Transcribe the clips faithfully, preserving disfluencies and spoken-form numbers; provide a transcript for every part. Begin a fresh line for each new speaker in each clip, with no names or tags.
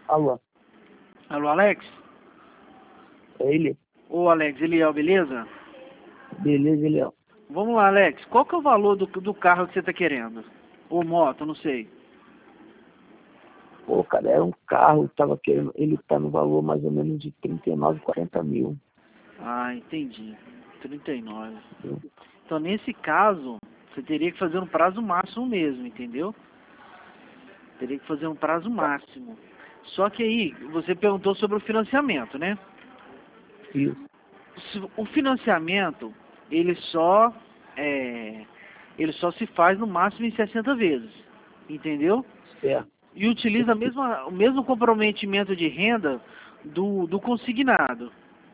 Alô,
Alô, Alex?
é ele?
Ô, Alex, Eliel, beleza?
Beleza, Eliel.
Vamos lá, Alex. Qual que é o valor do, do carro que você tá querendo? Ou moto, não sei.
Pô, cara, era um carro, tava querendo, ele tá no valor mais ou menos de trinta e nove, quarenta mil.
Ah, entendi. trinta e nove.
Viu?
Então, nesse caso, você teria que fazer um prazo máximo mesmo, entendeu? Teria que fazer um prazo máximo. Só que aí, você perguntou sobre o financiamento, né?
Isso,
Se- O financiamento, ele só, é, ele só se faz no máximo em sessenta vezes, entendeu?
certo.
E utiliza a mesma, o mesmo comprometimento de renda do, do consignado,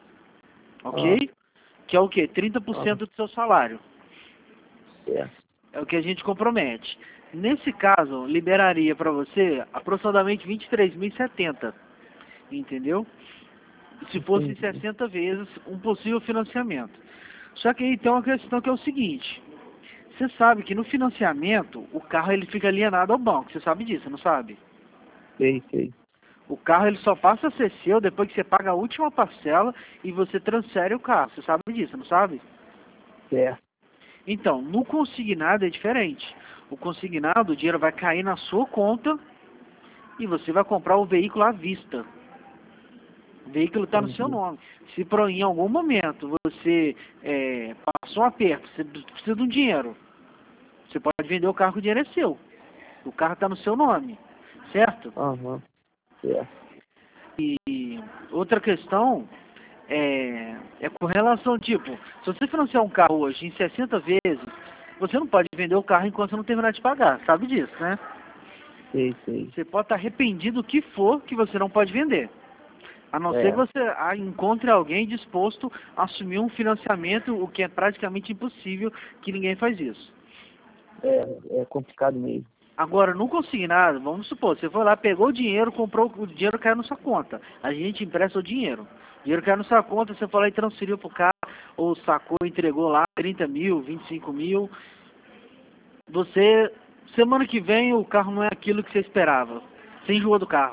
Ah,
ok? Que é o quê? trinta por
ah,
cento do seu salário.
certo.
É o que a gente compromete. Nesse caso, liberaria para você aproximadamente vinte e três mil e setenta, entendeu? Se fosse em
Entendi.
sessenta vezes um possível financiamento. Só que aí tem uma questão que é o seguinte: você sabe que no financiamento o carro ele fica alienado ao banco, você sabe disso, não sabe?
Sei, sei.
O carro ele só passa a ser seu depois que você paga a última parcela e você transfere o carro, você sabe disso, não sabe?
Certo.
Então, no consignado é diferente. O consignado, o dinheiro vai cair na sua conta e você vai comprar o veículo à vista. O veículo está no seu
Entendi.
nome. Se por em algum momento você é, passou um aperto, você precisa de um dinheiro, você pode vender o carro, o dinheiro é seu. O carro está no seu nome, certo?
Aham, certo.
E outra questão é, é com relação, tipo, se você financiar um carro hoje em sessenta vezes, você não pode vender o carro enquanto você não terminar de pagar, sabe disso, né?
Sei, sei.
Você pode estar arrependido do que for que você não pode vender. A não ser que
É,
você ah, encontre alguém disposto a assumir um financiamento, o que é praticamente impossível, que ninguém faz isso.
é, é complicado mesmo.
Agora, no consignado, vamos supor, você foi lá, pegou o dinheiro, comprou, o dinheiro caiu na sua conta. A gente empresta o dinheiro. O dinheiro caiu na sua conta, você foi lá e transferiu pro cara, ou sacou, entregou lá trinta mil, vinte e cinco mil. Você, semana que vem, o carro não é aquilo que você esperava. Você enjoou do carro.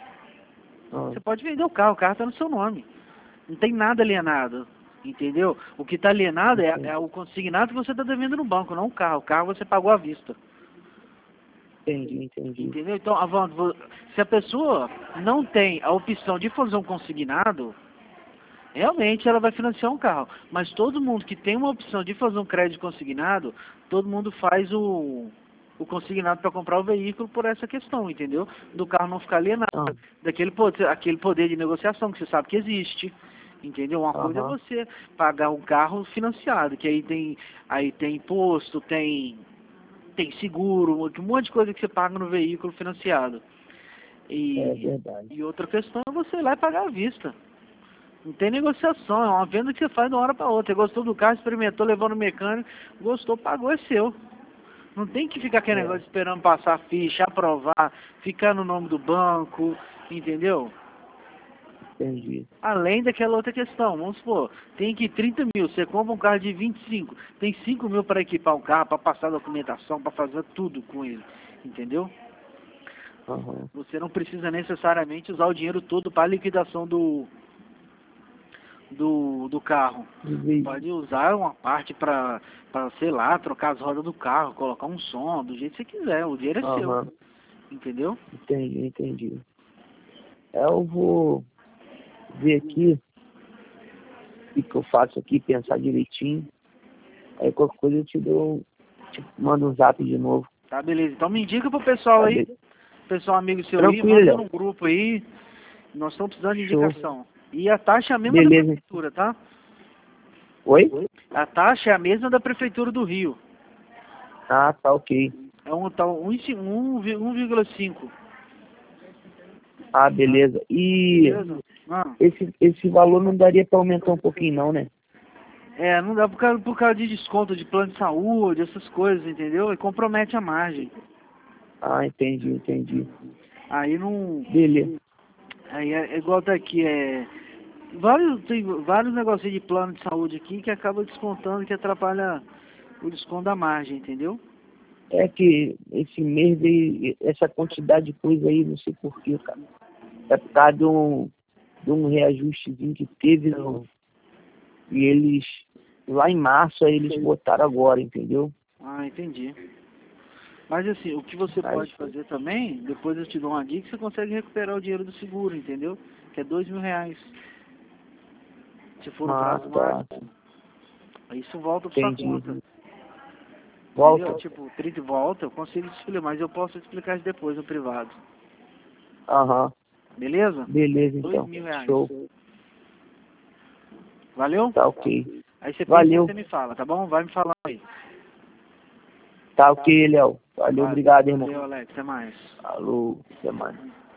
Ah,
Você pode vender o carro, o carro está no seu nome. Não tem nada alienado, entendeu? O que está alienado é, é
entendi,
o consignado que você está devendo no banco, não o carro. O carro você pagou à vista.
entendi, entendi.
Entendeu? Então, Avando, vo- se a pessoa não tem a opção de fazer um consignado, realmente ela vai financiar um carro. Mas todo mundo que tem uma opção de fazer um crédito consignado, todo mundo faz o, o consignado para comprar o veículo por essa questão, entendeu? Do carro não ficar alienado,
Ah,
daquele poder, aquele poder de negociação que você sabe que existe. Entendeu? Uma coisa é
aham,
você pagar um carro financiado, que aí tem, aí tem imposto, tem tem seguro, um monte de coisa que você paga no veículo financiado.
é
E,
verdade.
e outra questão é você ir lá e pagar à vista. Não tem negociação, é uma venda que você faz de uma hora para outra. Você gostou do carro, experimentou, levou no mecânico, gostou, pagou, é seu. Não tem que ficar aquele
É,
negócio esperando passar a ficha, aprovar, ficar no nome do banco, entendeu?
entendi.
Além daquela outra questão, vamos supor, tem que trinta mil, você compra um carro de vinte e cinco, tem cinco mil para equipar o carro, para passar a documentação, para fazer tudo com ele, entendeu?
Aham.
Você não precisa necessariamente usar o dinheiro todo para a liquidação do, do, do carro.
E
Você
vi-
pode usar uma parte para, para, sei lá, trocar as rodas do carro, colocar um som, do jeito que você quiser, o dinheiro é seu,
Aham,
entendeu?
entendi, entendi. É, eu vou ver aqui o que que eu faço aqui, pensar direitinho. Aí qualquer coisa eu te dou, te mando um zap de novo.
Tá, beleza. Então me indica pro pessoal
Tá
aí,
be-
pessoal amigo seu aí,
Tranquilo,
manda
Léo.
num grupo aí, nós estamos precisando de
Show.
indicação. E a taxa é a mesma da
Beleza.
prefeitura, tá?
Oi?
A taxa é a mesma da prefeitura do Rio.
Ah, tá ok.
É um tal um vírgula cinco.
Ah, beleza. E
Beleza? Ah,
esse, esse valor não daria para aumentar um pouquinho não, né?
é, não dá por causa, por causa de desconto de plano de saúde, essas coisas, entendeu? E compromete a margem.
Ah, entendi, entendi.
Aí não.
Beleza.
Aí é, é igual tá aqui, é. Vários, tem vários negocinhos de plano de saúde aqui que acaba descontando, que atrapalha o desconto da margem, entendeu?
É que esse mês veio essa quantidade de coisa aí, não sei porquê, cara. é por causa de um, de um reajustezinho que teve no, e eles, lá em março, aí eles botaram agora, entendeu?
Ah, entendi. Mas assim, o que você
Mas-
pode fazer também, depois eu te dou uma dica, você consegue recuperar o dinheiro do seguro, entendeu? Que é dois mil reais. Se for no
Ah,
prazo
tá.
máximo. Aí isso volta pra sua
Entendi.
conta.
Volta?
Entendeu? Tipo, trinta volta, eu consigo te explicar, mas eu posso te explicar isso depois no privado.
Aham.
Beleza?
Beleza,
Dois
então.
mil reais.
Show.
Valeu?
Tá ok.
Aí você pensa e
Valeu.
você me fala, tá bom? Vai me falando aí.
Tá ok, Léo. Valeu, obrigado, irmão.
Valeu, Alex. Até mais.
Alô, até mais.